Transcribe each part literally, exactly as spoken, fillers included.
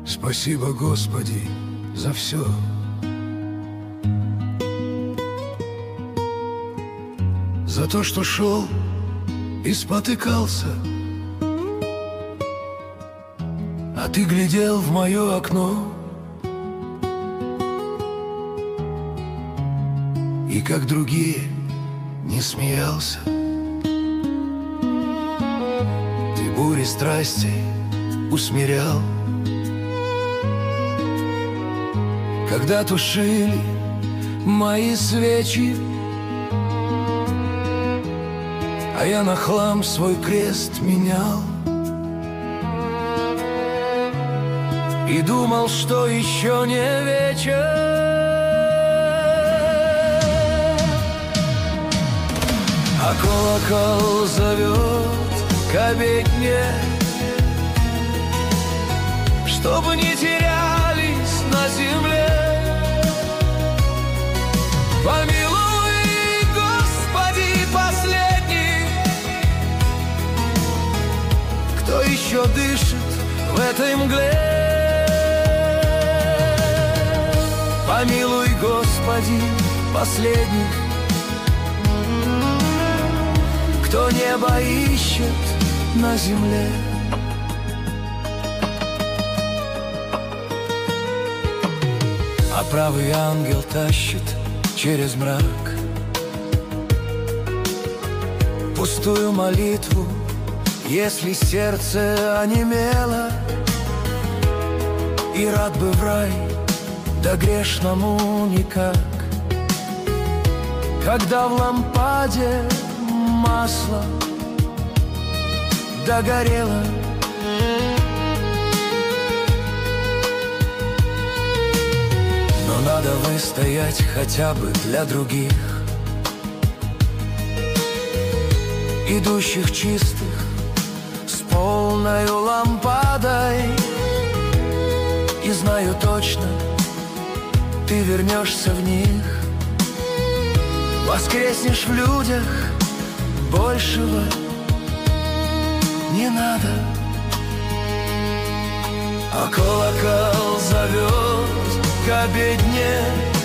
Спасибо, Господи, за все. За то, что шел и спотыкался, а ты глядел в мое окно, и как другие не смеялся. Ты бури страсти усмирял, когда тушили мои свечи, а я на хлам свой крест менял и думал, что еще не вечер. А колокол зовет к обедне, чтобы не терялись на земле. Помилуй, Господи, последний, кто еще дышит в этой мгле. Помилуй, Господи, последний, кто небо ищет на земле. А правый ангел тащит через мрак пустую молитву, если сердце онемело, и рад бы в рай, да грешному никак. Когда в лампаде масло догорело, но надо выстоять хотя бы для других, идущих чистых с полною лампадой. И знаю точно, ты вернешься в них, воскреснешь в людях, большего не надо. А колокол зовет к обедне,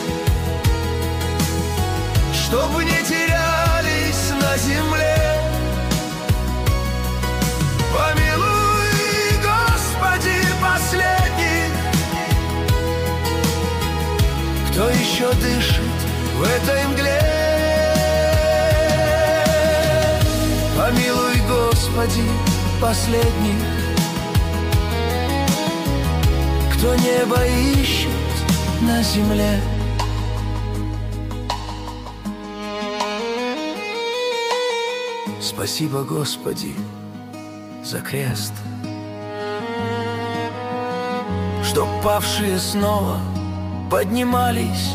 чтобы не терялись на земле. Помилуй, Господи, последний, кто еще дышит в этой мгле. Помилуй, Господи, последний, кто небо ищет на земле. Спасибо, Господи, за крест, чтоб павшие снова поднимались,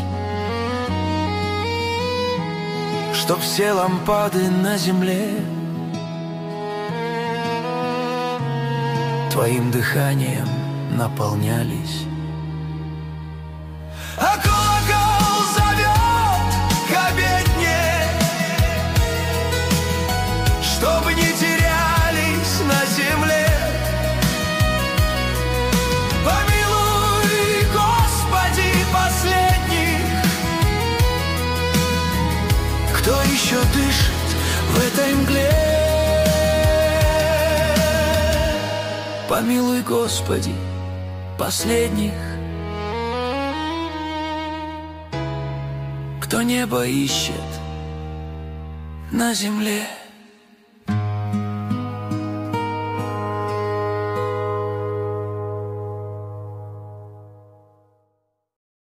чтоб все лампады на земле твоим дыханием наполнялись. А колокол зовет к обедне, чтобы не терялись на земле. Помилуй, Господи, последних, кто еще дышит в этой мгле. Помилуй, Господи, последних, кто небо ищет на земле.